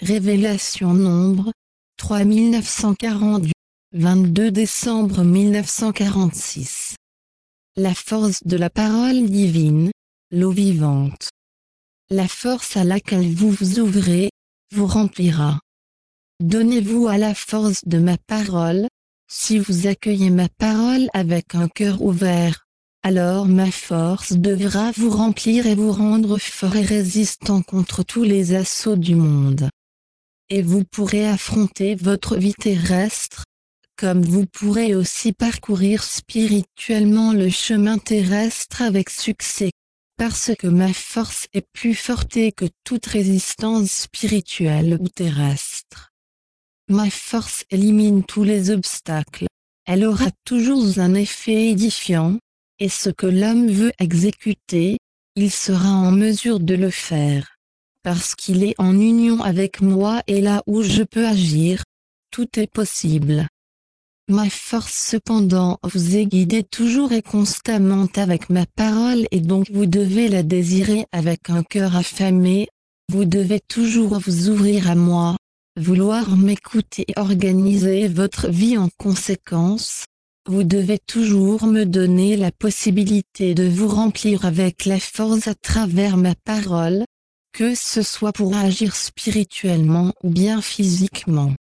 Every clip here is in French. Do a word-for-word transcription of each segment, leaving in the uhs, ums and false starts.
Révélation Nombre, trois mille neuf cent quarante, vingt-deux décembre mille neuf cent quarante-six. La force de la parole divine, l'eau vivante. La force à laquelle vous vous ouvrez, vous remplira. Donnez-vous à la force de ma parole. Si vous accueillez ma parole avec un cœur ouvert, alors ma force devra vous remplir et vous rendre fort et résistant contre tous les assauts du monde. Et vous pourrez affronter votre vie terrestre, comme vous pourrez aussi parcourir spirituellement le chemin terrestre avec succès, parce que ma force est plus forte que toute résistance spirituelle ou terrestre. Ma force élimine tous les obstacles. Elle aura toujours un effet édifiant, et ce que l'homme veut exécuter, il sera en mesure de le faire. Parce qu'il est en union avec moi et là où je peux agir, tout est possible. Ma force cependant vous est guidée toujours et constamment avec ma parole et donc vous devez la désirer avec un cœur affamé, vous devez toujours vous ouvrir à moi, vouloir m'écouter et organiser votre vie en conséquence. Vous devez toujours me donner la possibilité de vous remplir avec la force à travers ma parole, que ce soit pour agir spirituellement ou bien physiquement.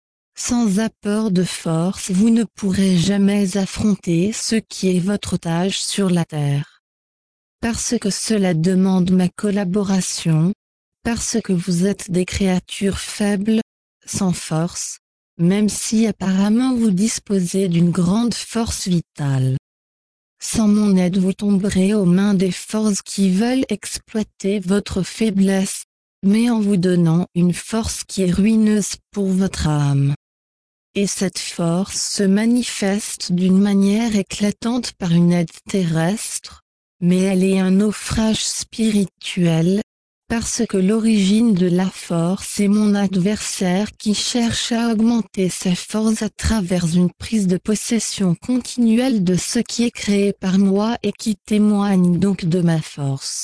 Sans apport de force, vous ne pourrez jamais affronter ce qui est votre tâche sur la terre. Parce que cela demande ma collaboration, parce que vous êtes des créatures faibles, sans force, même si apparemment vous disposez d'une grande force vitale. Sans mon aide vous tomberez aux mains des forces qui veulent exploiter votre faiblesse, mais en vous donnant une force qui est ruineuse pour votre âme. Et cette force se manifeste d'une manière éclatante par une aide terrestre, mais elle est un naufrage spirituel, parce que l'origine de la force est mon adversaire qui cherche à augmenter sa force à travers une prise de possession continuelle de ce qui est créé par moi et qui témoigne donc de ma force.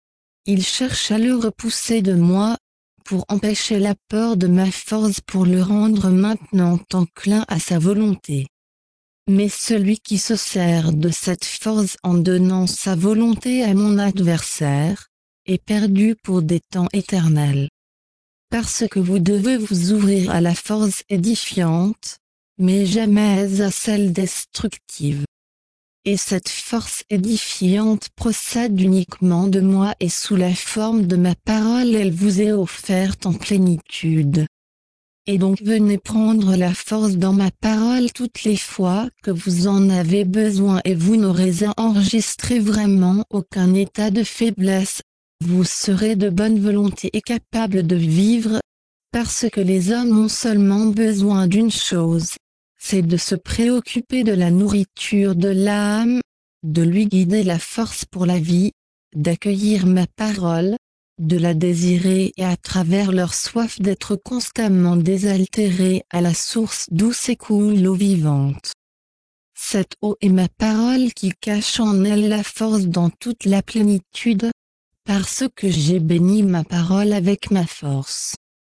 Il cherche à le repousser de moi, pour empêcher l'apport de ma force pour le rendre maintenant enclin à sa volonté. Mais celui qui se sert de cette force en donnant sa volonté à mon adversaire, est perdu pour des temps éternels. Parce que vous devez vous ouvrir à la force édifiante, mais jamais à celle destructive. Et cette force édifiante procède uniquement de moi et sous la forme de ma parole elle vous est offerte en plénitude. Et donc venez prendre la force dans ma parole toutes les fois que vous en avez besoin et vous n'aurez à enregistrer vraiment aucun état de faiblesse. Vous serez de bonne volonté et capable de vivre, parce que les hommes ont seulement besoin d'une chose, c'est de se préoccuper de la nourriture de l'âme, de lui guider la force pour la vie, d'accueillir ma parole, de la désirer et à travers leur soif d'être constamment désaltérés à la source d'où s'écoule l'eau vivante. Cette eau est ma parole qui cache en elle la force dans toute la plénitude, parce que j'ai béni ma parole avec ma force.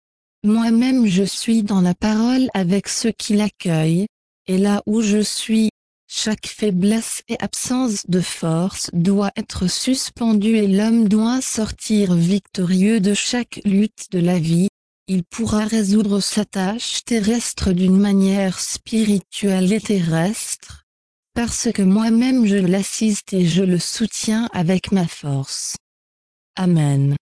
Moi-même je suis dans la parole avec ceux qui l'accueillent, et là où je suis, chaque faiblesse et absence de force doit être suspendue et l'homme doit sortir victorieux de chaque lutte de la vie, il pourra résoudre sa tâche terrestre d'une manière spirituelle et terrestre, parce que moi-même je l'assiste et je le soutiens avec ma force. Amen.